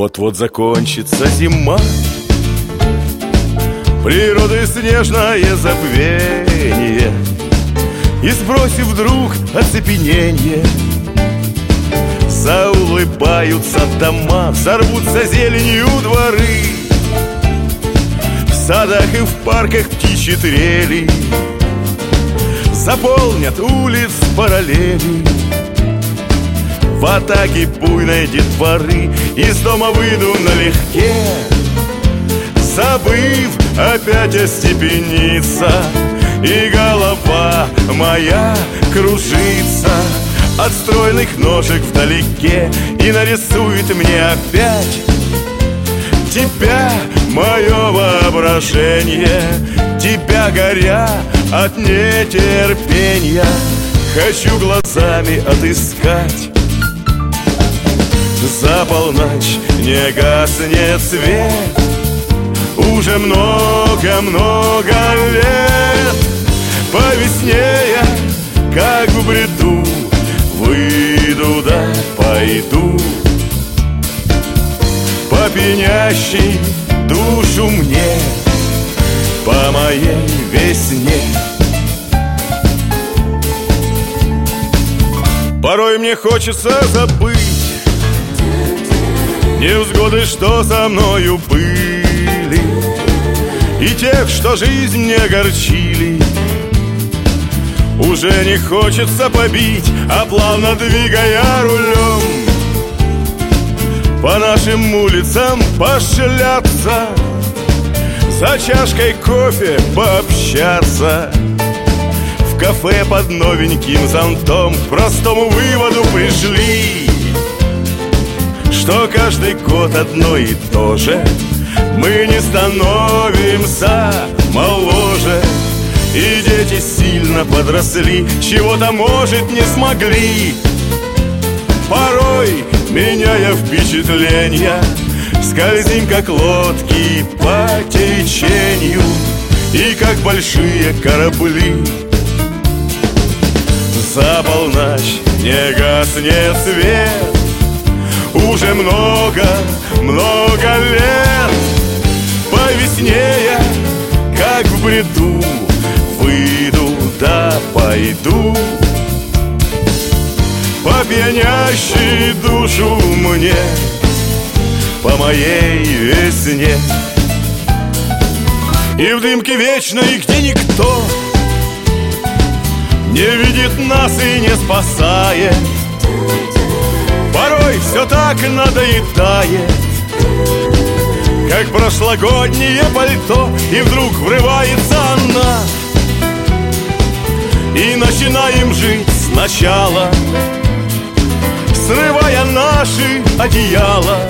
Вот-вот закончится зима, природы снежное забвение, и сбросив вдруг оцепенение, заулыбаются дома, взорвутся зеленью дворы. В садах и в парках птичьи трели заполнят улиц параллели. В атаке буйной детворы из дома выйду налегке, забыв опять остепениться, и голова моя кружится от стройных ножек вдалеке, и нарисует мне опять тебя мое воображение, тебя, горя от нетерпения, хочу глазами отыскать. За полночь не гаснет свет уже много-много лет. По весне я, как в бреду, выйду да пойду по пьянящей душу мне, по моей весне. Порой мне хочется забыть невзгоды, что со мною были, и тех, что жизнь не огорчили. Уже не хочется побить, а плавно двигая рулем по нашим улицам пошляться, за чашкой кофе пообщаться. В кафе под новеньким зонтом к простому выводу пришли, что каждый год одно и то же, мы не становимся моложе. И дети сильно подросли, чего-то, может, не смогли. Порой, меняя впечатления, скользим, как лодки по течению, и как большие корабли. За полночь не гаснет свет уже много-много лет. По весне я, как в бреду, выйду да пойду по пьянящей душу мне, по моей весне. И в дымке вечной, где никто не видит нас и не спасает, порой все так надоедает, как прошлогоднее пальто, и вдруг врывается она, и начинаем жить сначала, срывая наши одеяла.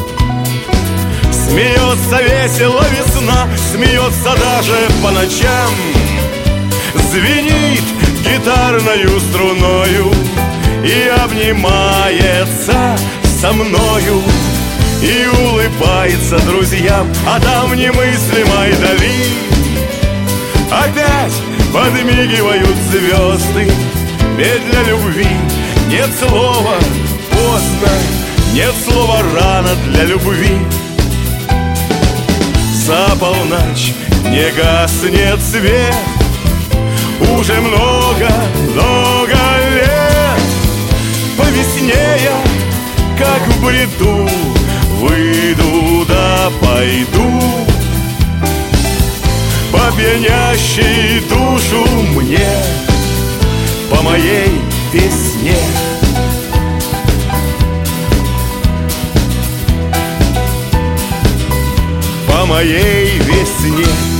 Смеется весело весна, смеется даже по ночам, звенит гитарною струною и обнимается со мною, и улыбается друзьям, а там в немыслимой дали опять подмигивают звезды. Ведь для любви нет слова поздно, нет слова рано для любви. За полночь не гаснет свет уже много-много лет. По весне я, как в бреду, выйду да пойду по пьянящей душу мне, по моей весне. По моей весне.